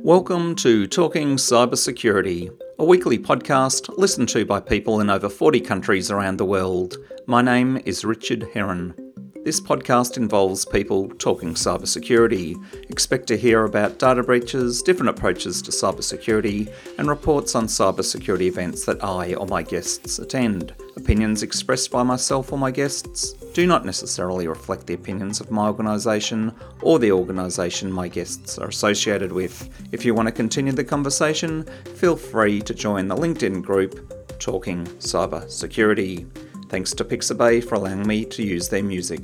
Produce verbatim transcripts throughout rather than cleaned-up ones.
Welcome to Talking Cybersecurity, a weekly podcast listened to by people in over forty countries around the world. My name is Richard Heron. This podcast involves people talking cybersecurity. Expect to hear about data breaches, different approaches to cybersecurity, and reports on cybersecurity events that I or my guests attend. Opinions expressed by myself or my guests do not necessarily reflect the opinions of my organisation or the organisation my guests are associated with. If you want to continue the conversation, feel free to join the LinkedIn group Talking Cybersecurity. Thanks to Pixabay for allowing me to use their music.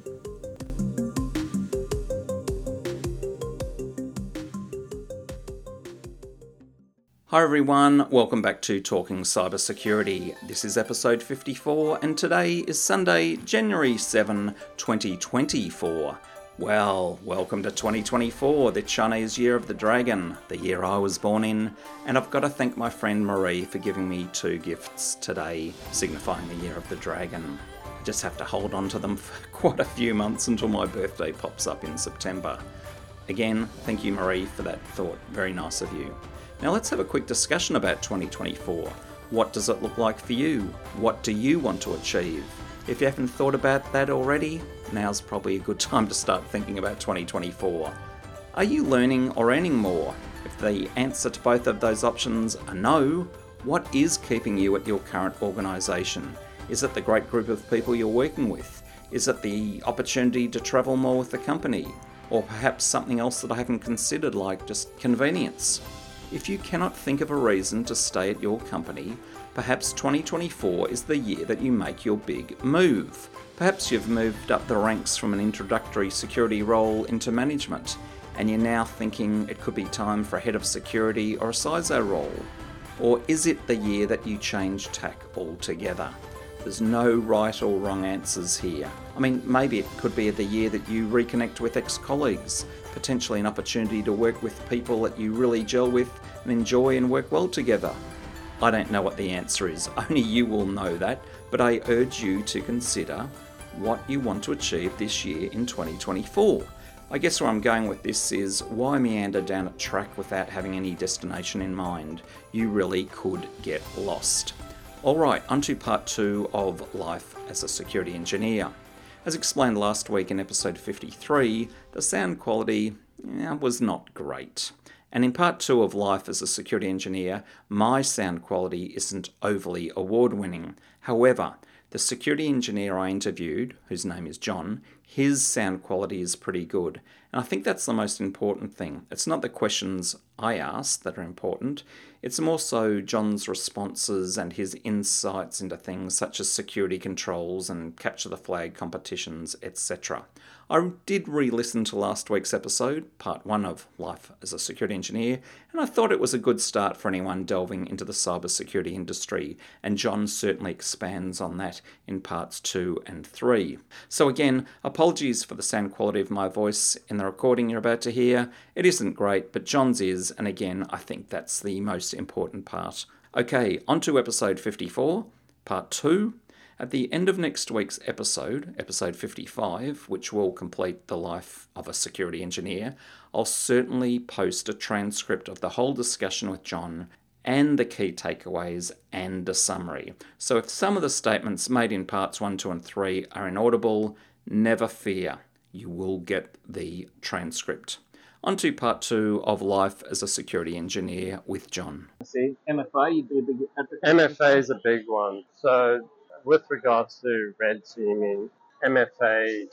Hi everyone, welcome back to Talking Cybersecurity. This is episode fifty-four and today is Sunday, January seventh, twenty twenty-four. Well, welcome to twenty twenty-four, the Chinese Year of the Dragon, the year I was born in, and I've got to thank my friend Marie for giving me two gifts today, signifying the Year of the Dragon. I just have to hold on to them for quite a few months until my birthday pops up in September. Again, thank you Marie for that thought, very nice of you. Now let's have a quick discussion about twenty twenty-four. What does it look like for you? What do you want to achieve? If you haven't thought about that already, now's probably a good time to start thinking about twenty twenty-four. Are you learning or earning more? If the answer to both of those options are no, what is keeping you at your current organisation? Is it the great group of people you're working with? Is it the opportunity to travel more with the company? Or perhaps something else that I haven't considered, like just convenience? If you cannot think of a reason to stay at your company, perhaps twenty twenty-four is the year that you make your big move. Perhaps you've moved up the ranks from an introductory security role into management, and you're now thinking it could be time for a head of security or a C I S O role. Or is it the year that you change tack altogether? There's no right or wrong answers here. I mean, maybe it could be the year that you reconnect with ex-colleagues, potentially an opportunity to work with people that you really gel with and enjoy and work well together. I don't know what the answer is, only you will know that, but I urge you to consider what you want to achieve this year in twenty twenty-four. I guess where I'm going with this is, why meander down a track without having any destination in mind? You really could get lost. Alright, on to part two of life as a security engineer. As explained last week in episode fifty-three, the sound quality eh, was not great. And in part two of life as a security engineer, my sound quality isn't overly award-winning. However, the security engineer I interviewed, whose name is John, his sound quality is pretty good. And I think that's the most important thing. It's not the questions I ask that are important. It's more so John's responses and his insights into things such as security controls and capture the flag competitions, et cetera. I did re-listen to last week's episode, part one of Life as a Security Engineer, and I thought it was a good start for anyone delving into the cybersecurity industry, and John certainly expands on that in parts two and three. So again, apologies for the sound quality of my voice in the recording you're about to hear. It isn't great, but John's is, and again, I think that's the most important part. Okay, on to episode fifty-four, part two. At the end of next week's episode, episode fifty-five, which will complete the life of a security engineer, I'll certainly post a transcript of the whole discussion with John and the key takeaways and a summary. So if some of the statements made in parts one, two, and three are inaudible, never fear, you will get the transcript. On to part two of life as a security engineer with John. See, M F A, you'd be a big advocate. M F A is a big one. So with regards to red teaming, M F A,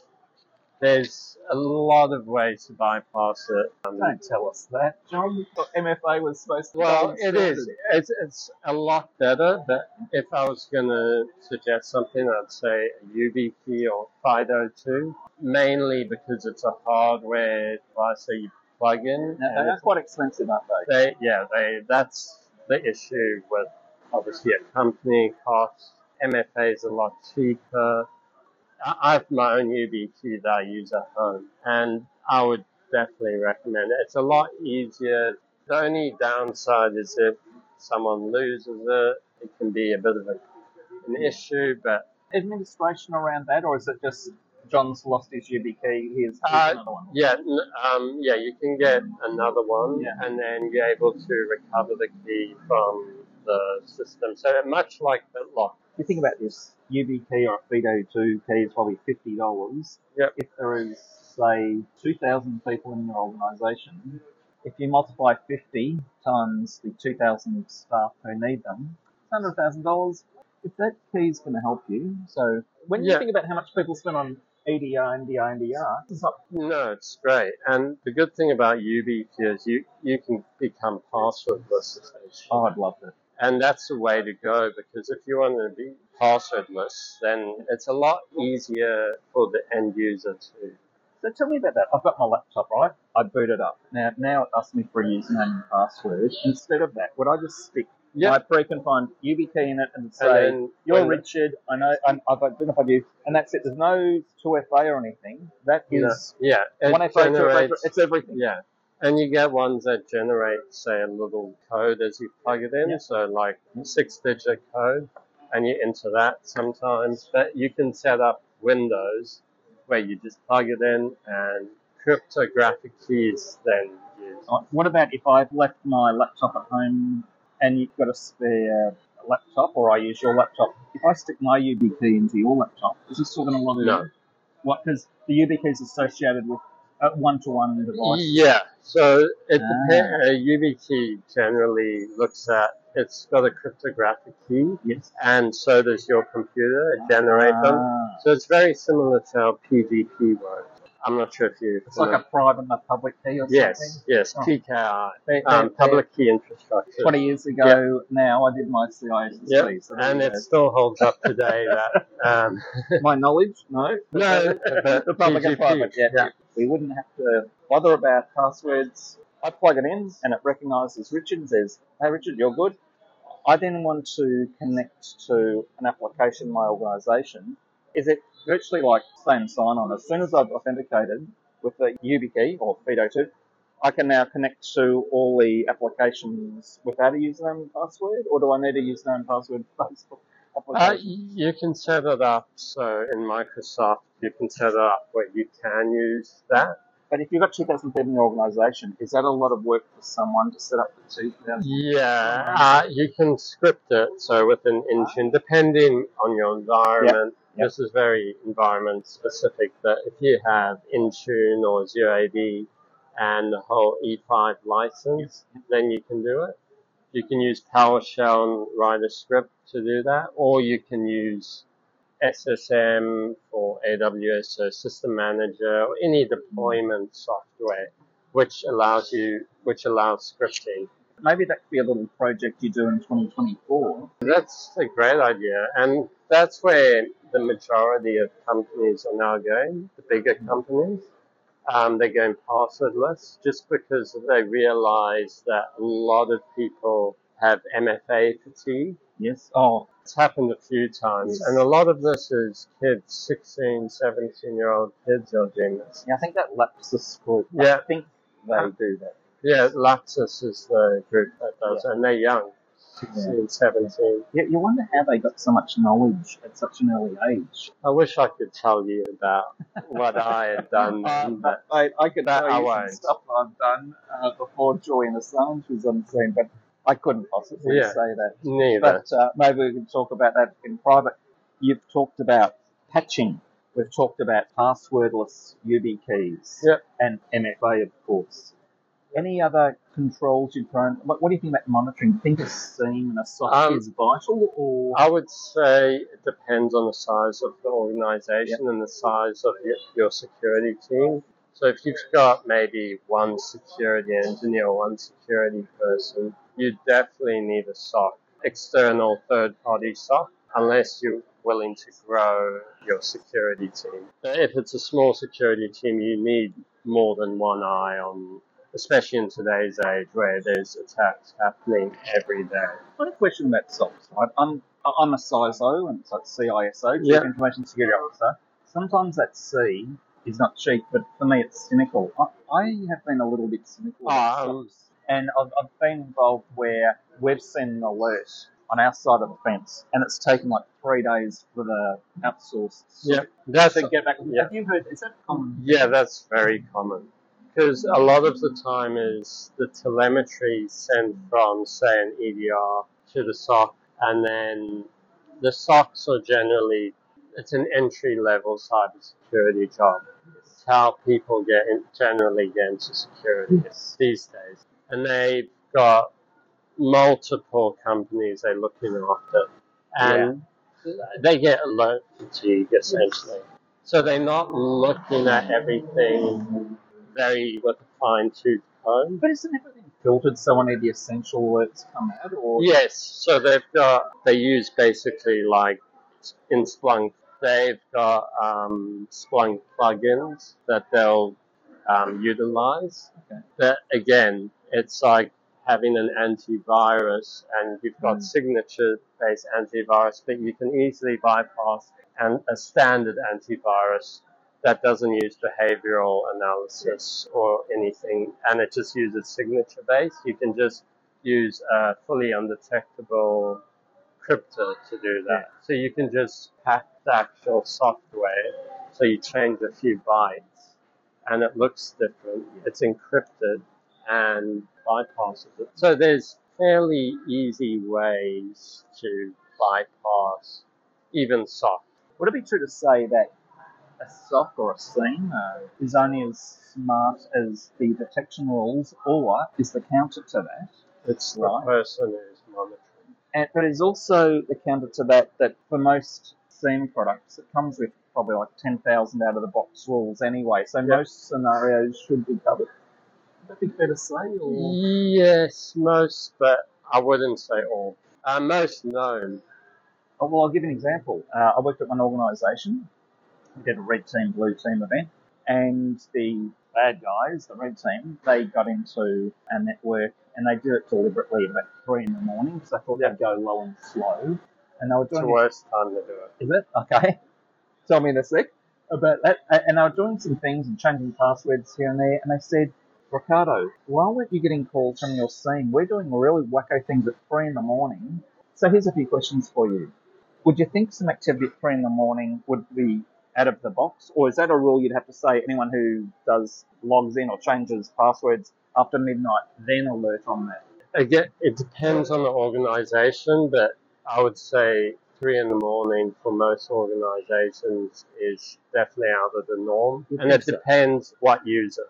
there's a lot of ways to bypass it. Um, Don't tell us that, John. What M F A was supposed to be. Well, it is. It's, it's a lot better, but if I was going to suggest something, I'd say a U B P or FIDO two, mainly because it's a hardware device that you plug in. Now, they're quite expensive, aren't they? They, yeah, they. That's the issue with, obviously, a company costs. M F A is a lot cheaper. I have my own U B Q that I use at home, and I would definitely recommend it. It's a lot easier. The only downside is if someone loses it, it can be a bit of a, an issue, but... Administration around that, or is it just John's lost his U B key. Here's, here's Uh, another one. yeah, n- um, yeah, you can get another one, Yeah. and then you're able to recover the key from the system. So much like BitLock. If you think about this, U B key or a FIDO two key is probably fifty dollars. Yep. If there is, say, two thousand people in your organisation, if you multiply fifty times the two thousand staff who need them, it's one hundred thousand dollars. If that key is going to help you, so when you Yeah. think about how much people spend on E D R, N D R, N D R, it's not. No, it's great. And the good thing about U B key is you, you can become passwordless essentially. Oh, I'd love that. And that's the way to go, because if you want to be passwordless, then it's a lot easier for the end user to. So tell me about that. I've got my laptop, right? I boot it up. Now, now it asks me for a username and password. Instead of that, would I just stick Yeah. my preconfined U B key in it and say, And then you're when- Richard, I know, I'm, I've identified you, and that's it. There's no two F A or anything. That is Yeah, it one F A, two F A, generates- it's everything. Yeah. And you get ones that generate, say, a little code as you plug it in. Yeah. So like six digit code, and you enter that sometimes. But you can set up Windows where you just plug it in and cryptographic keys then used. Uh, What about if I've left my laptop at home and you've got a spare laptop, or I use your laptop? If I stick my U B key into your laptop, is it still going to log No. in? What? Because the U B key is associated with a one-to-one device. Yeah, so it Ah. depends. A U B key generally looks at, it's got a cryptographic key, Yes. and so does your computer. It generates them. Ah. So it's very similar to how P G P works. I'm not sure if you. It's like a private and a public key or Yes, something. yes, Oh. P K I, They- um, they- public key infrastructure. twenty years ago now, I did my C I S S P. Yep, So there and you it go. still holds up today. That um, My knowledge, no. no, but The public and P G P, private, yeah. yeah. We wouldn't have to bother about passwords. I plug it in and it recognises Richard and says, hey Richard, you're good. I then want to connect to an application in my organisation. Is it virtually like same sign-on? As soon as I've authenticated with the U B key or FIDO two, I can now connect to all the applications without a username and password, or do I need a username and password for Facebook Uh, applications? you can set it up. So in Microsoft, you can set it up where you can use that. But if you've got two thousand people in your organisation, is that a lot of work for someone to set up the two thousand? Yeah, uh, you can script it. So with an Intune, depending on your environment, Yep. this is very environment specific. But if you have Intune or Zero A D and the whole E five license, then you can do it. You can use PowerShell and write a script to do that, or you can use S S M or A W S, so System Manager, or any deployment software, which allows you, which allows scripting. Maybe that could be a little project you do in twenty twenty-four. That's a great idea, and that's where the majority of companies are now going, the bigger companies. Um, they're going passwordless just because they realize that a lot of people have M F A fatigue. Yes. Oh, It's happened a few times, Yes. and a lot of this is kids, sixteen, seventeen year old kids are doing this. yeah, I think that Lapsus group. Yeah. I think they do that. Yeah, Lapsus is the group that does, and they're young, sixteen, seventeen. You, you wonder how they got so much knowledge at such an early age. I wish I could tell you about what I had done, Uh, but I, I could That tell I you some won't. stuff I've done uh, before Julian Assange was on the scene, but I couldn't possibly Yeah. say that. neither. But uh, maybe we can talk about that in private. You've talked about patching. We've talked about passwordless U B keys. Yep. And M F A, of course. Any other controls you've thrown? What, what do you think about monitoring? Do you think a SIEM and a SOC Um, is vital, or I would say it depends on the size of the organization and the size of your, your security team. So if you've got maybe one security engineer or one security person, you definitely need a SOC, external third-party SOC, unless you're willing to grow your security team. If it's a small security team, you need more than one eye on, especially in today's age where there's attacks happening every day. I've got a question about SOCs. Right? I'm I'm a C I S O, and so it's C I S O, Chief Yeah. Information Security Officer. Sometimes that C is not cheap, but for me it's cynical. I, I have been a little bit cynical about Um, SOCs, and I've, I've been involved where we've seen an alert on our side of the fence, and it's taken like three days for the outsourced Yeah, that's to get back. yeah. Have you heard? Is that common? Yeah, that's very common. Because a lot of the time is the telemetry sent from, say, an E D R to the S O C, and then the S O Cs are generally, it's an entry-level cybersecurity job. It's how people get in, generally get into security Yes. these days. And they've got multiple companies they're looking after, and they get alert fatigue, essentially. So they're not looking at everything very with a fine-tooth comb. But isn't everything filtered so only the essential alerts come out? Or Yes, so they've got, they use basically like in Splunk, they've got um, Splunk plugins that they'll um, utilize. Okay. But again, it's like having an antivirus, and you've got Mm. signature-based antivirus, but you can easily bypass and a standard antivirus that doesn't use behavioral analysis or anything, and it just uses signature-based. You can just use a fully undetectable crypto to do that. So you can just hack the actual software, so you change a few bytes, and it looks different. It's encrypted and bypasses it. So there's fairly easy ways to bypass even soft. would it be true to say that a S O C or a SIEM uh, is only as smart as the detection rules, or is the counter to that? It's Right. the person who's monitoring. And, but it's also the counter to that that for most SIEM products, it comes with probably like ten thousand out of the box rules anyway. So Yep. most scenarios should be covered. Would that be fair to say? Or? Yes, most, but I wouldn't say all. Uh, most known. Oh, well, I'll give you an example. Uh, I worked at one organisation. We did a red team, blue team event, and the bad guys, the red team, they got into a network, and they did it deliberately about three in the morning because they thought Yeah. they'd go low and slow, and they were It's the doing. worst time to do it. Is it? Okay. Tell me in a sec about that. And they were doing some things and changing passwords here and there, and they said, Ricardo, why weren't you getting calls from your team? We're doing really wacko things at three in the morning. So here's a few questions for you. Would you think some activity at three in the morning would be out of the box? Or is that a rule you'd have to say anyone who does logs in or changes passwords after midnight, then alert on that? Again, it depends on the organization, but I would say three in the morning for most organizations is definitely out of the norm. You And think it so? depends what user.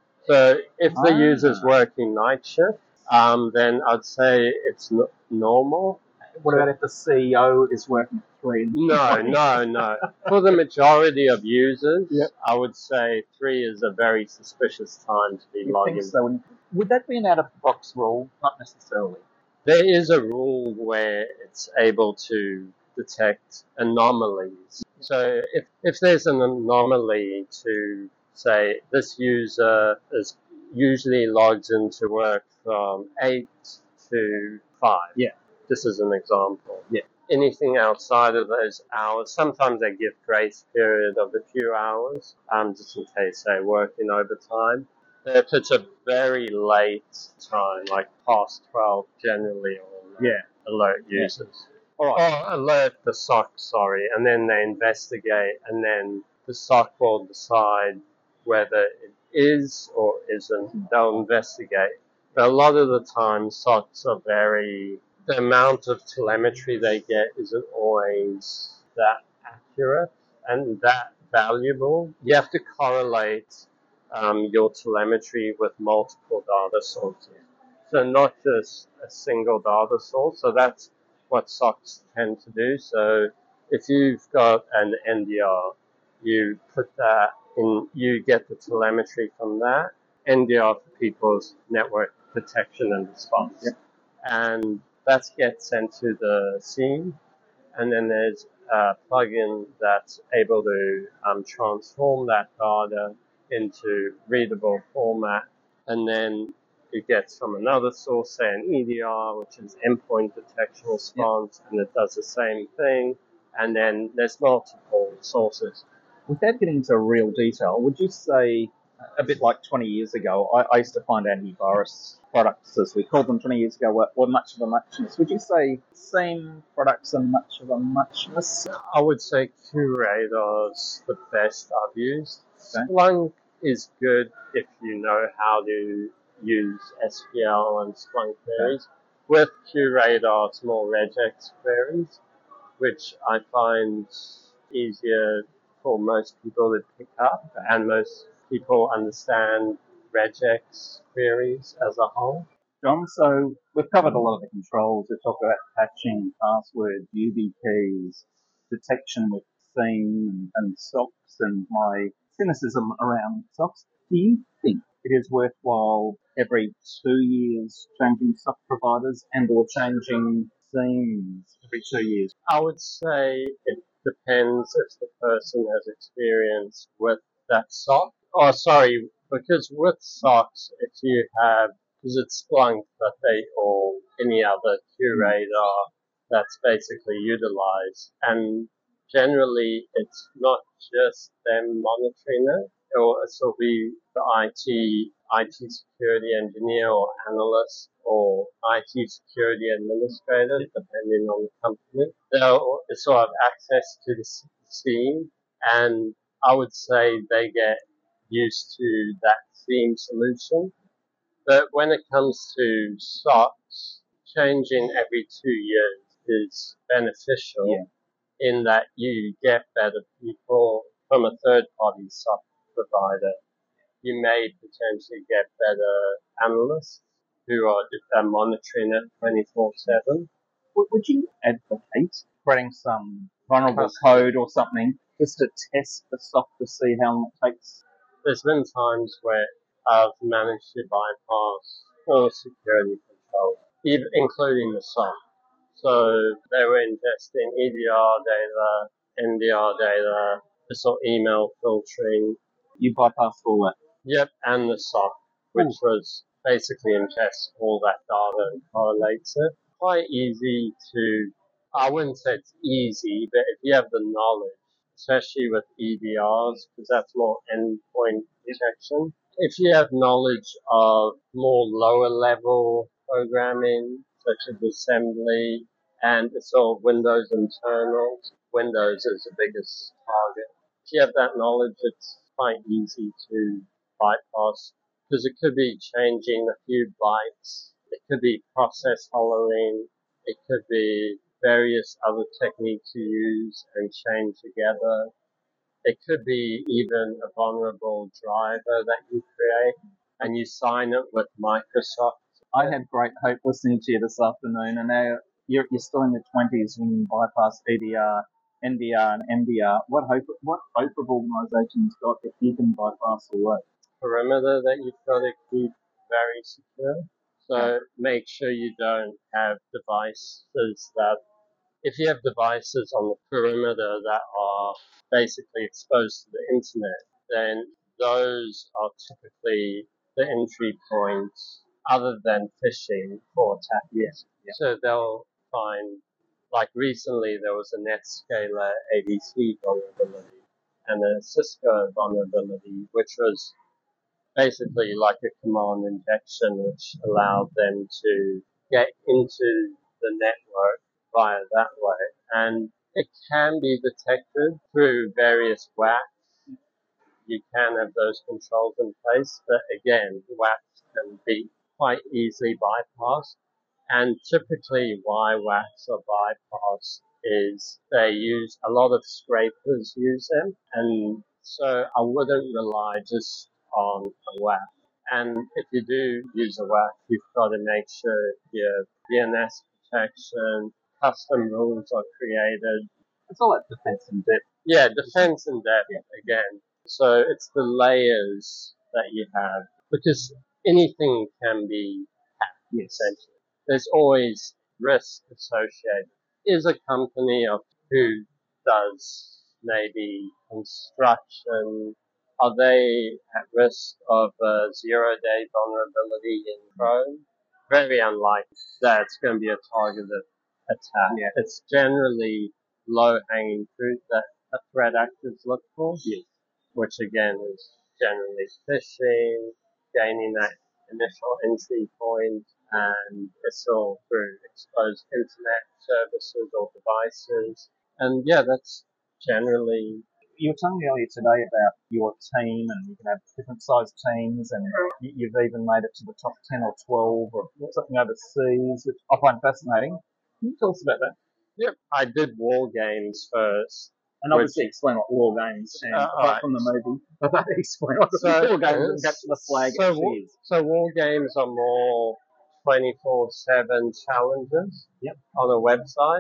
So if the Ah. user's working night shift, um, then I'd say it's n- normal. What about if the C E O is working at three in the No, morning? no, no. For the majority of users, Yep. I would say three is a very suspicious time to be You logging. think so? Would that be an out-of-the-box rule? Not necessarily. There is a rule where it's able to detect anomalies. So if, if there's an anomaly to say this user is usually logs into work from eight to five. Yeah. This is an example. Yeah. Anything outside of those hours, sometimes they give grace period of a few hours, um, just in case they're working overtime. If it's a very late time, like past twelve, generally I'll Yeah. alert Yeah. users. All right. Or alert the S O C, sorry, and then they investigate, and then the S O C will decide whether it is or isn't. They'll investigate. But a lot of the time, S O Cs are very, the amount of telemetry they get isn't always that accurate and that valuable. You have to correlate um, your telemetry with multiple data sources. So not just a single data source. So that's what S O Cs tend to do. So if you've got an N D R, you put that in, you get the telemetry from that. N D R for people's network detection and response. Yep. And that gets sent to the SIEM. And then there's a plugin that's able to um, transform that data into readable format. And then it gets from another source, say an E D R, which is endpoint detection response, and it does the same thing. And then there's multiple sources. Without getting into real detail, would you say a bit like twenty years ago, I, I used to find antivirus products, as we called them twenty years ago, were, were much of a muchness. Would you say same products are much of a muchness? I would say Curator's the best I've used. Okay. Splunk is good if you know how to use S Q L and Splunk queries. With Curator, it's more regex queries, which I find easier for most people to pick up, and most people understand regex queries as a whole. John, so we've covered a lot of the controls. We've talked about patching, passwords, U B keys, detection with theme and, and socks, and my cynicism around socks. Do you think it is worthwhile every two years changing sock providers and or changing themes every two years? I would say it depends if the person has experience with that sock. Oh, sorry, because with socks, if you have, because it's Splunk, but they or any other curator that's basically utilized, and generally it's not just them monitoring it, or it'll be the I T, I T security engineer or analyst or I T security administrator, depending on the company. They'll sort of access to the scene, and I would say they get used to that theme solution. But when it comes to socks, changing every two years is beneficial Yeah. in that you get better people from a third-party sock provider. You may potentially get better analysts who are just uh, monitoring it twenty-four seven. Would, would you advocate creating some vulnerable Custom. code or something just to test the sock to see how long it takes? There's been times where I've managed to bypass all security controls, even including the sock. So they were ingesting E D R data, N D R data, this sort of email filtering. You bypassed all that. Yep, and the sock, which Ooh. was basically ingests all that data and correlates it. Quite easy to, I wouldn't say it's easy, but if you have the knowledge, especially with E D Rs, because that's more endpoint detection. If you have knowledge of more lower level programming, such as assembly, and it's all Windows internals, Windows is the biggest target. If you have that knowledge, it's quite easy to bypass, because it could be changing a few bytes, it could be process hollowing, it could be various other techniques you use and chain together. It could be even a vulnerable driver that you create and you sign it with Microsoft. I had great hope listening to you this afternoon, and now you're, you're still in your twenties when you bypass E D R, N D R, and M D R. What hope? What hope have organisations got if you can bypass all that? Perimeter that you've got to keep very secure. So make sure you don't have devices that, if you have devices on the perimeter that are basically exposed to the internet, then those are typically the entry points other than phishing for attackers. Yes. Yeah. So they'll find, like recently there was a Netscaler A D C vulnerability and a Cisco vulnerability, which was basically like a command injection, which allowed them to get into the network via that way. And it can be detected through various W A Cs. You can have those controls in place, but again, W A Cs can be quite easily bypassed. And typically why W A Cs are bypassed is they use, a lot of scrapers use them. And so I wouldn't rely just on a W A C. And if you do use a W A C, you've got to make sure your D N S protection, custom rules are created. It's all that defence in depth. Yeah, defense in depth again. So it's the layers that you have, because anything can be hacked, essentially. There's always risk associated. Is a company of who does maybe construction, are they at risk of a zero-day vulnerability in Chrome? Very unlikely that it's going to be a targeted attack. Yeah. It's generally low-hanging fruit that a threat actors look for, Yes. which again is generally phishing, gaining that initial entry point, and it's all through exposed internet services or devices. And yeah, that's generally. You were telling me earlier today about your team, and you can have different sized teams, and you- you've even made it to the top ten or twelve or something overseas, which I find fascinating. Can you tell us about that? Yep, I did war games first. And obviously explain what war games, and Uh, apart alright. from the movie, explain what So, war games and Capture the Flag so, actually wa- is. so war games are more twenty-four seven challenges Yep. on a website.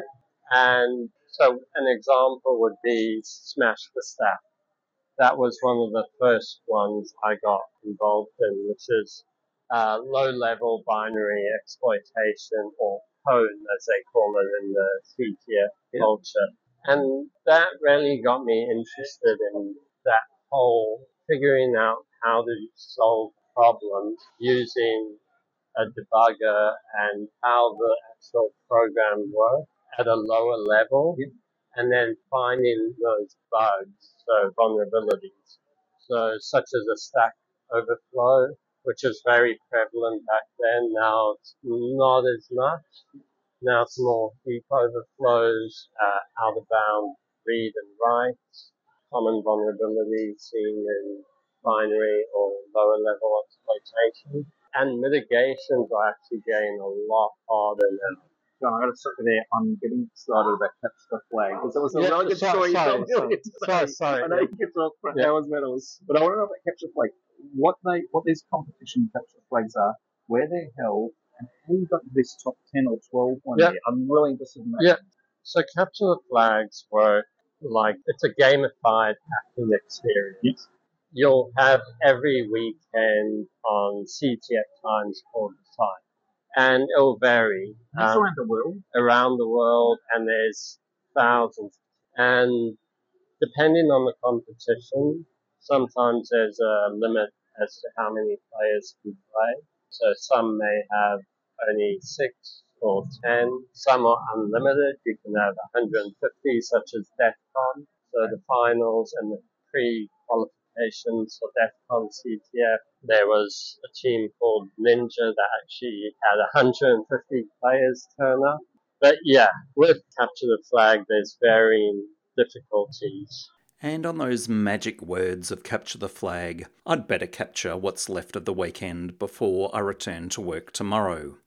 And so an example would be Smash the Stack. That was one of the first ones I got involved in, which is uh, low-level binary exploitation, or code as they call it in the C T F Yep. culture. And that really got me interested in that whole figuring out how to solve problems using a debugger and how the actual program works at a lower level, Yep. and then finding those bugs, so vulnerabilities. So such as a Stack Overflow, which was very prevalent back then. Now it's not as much. Now it's more heap overflows, uh, out of bound read and write, common vulnerabilities seen in binary or lower level exploitation. And mitigations are actually getting a lot harder now. John, I've got to stop you there. I'm getting excited about Capture the Flag, because it was a Yeah, really good sorry, story you sorry, told me earlier sorry, today. sorry, I know yeah. you get to front Yeah. hours medals, but I want to know about Capture the Flag. What they, what these competition Capture the Flags are, where they're held, and how you got to this top ten or twelve one Yeah. here. I'm really interested in that. Yeah. So Capture the Flags work like it's a gamified hacking experience. Yes. You'll have every weekend on C T F Times called the site. And it'll vary. That's um, around the world. around the world, and there's thousands. And depending on the competition, sometimes there's a limit as to how many players can play. So some may have only six or ten. Some are unlimited. You can have one hundred fifty, such as DEFCON. So the finals and the pre-qualifications for DEFCON C T F, there was a team called Ninja that actually had one hundred fifty players turn up. But yeah, with Capture the Flag, there's varying difficulties. And on those magic words of Capture the Flag, I'd better capture what's left of the weekend before I return to work tomorrow.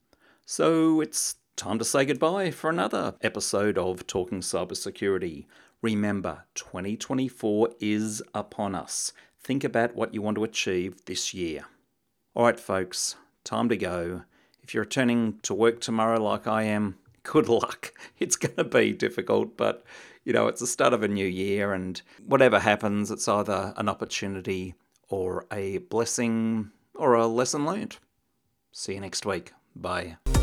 So it's time to say goodbye for another episode of Talking Cybersecurity. Remember, twenty twenty-four is upon us. Think about what you want to achieve this year. Alright folks, time to go. If you're returning to work tomorrow like I am, good luck. It's going to be difficult, but you know, it's the start of a new year, and whatever happens, it's either an opportunity or a blessing or a lesson learned. See you next week. Bye.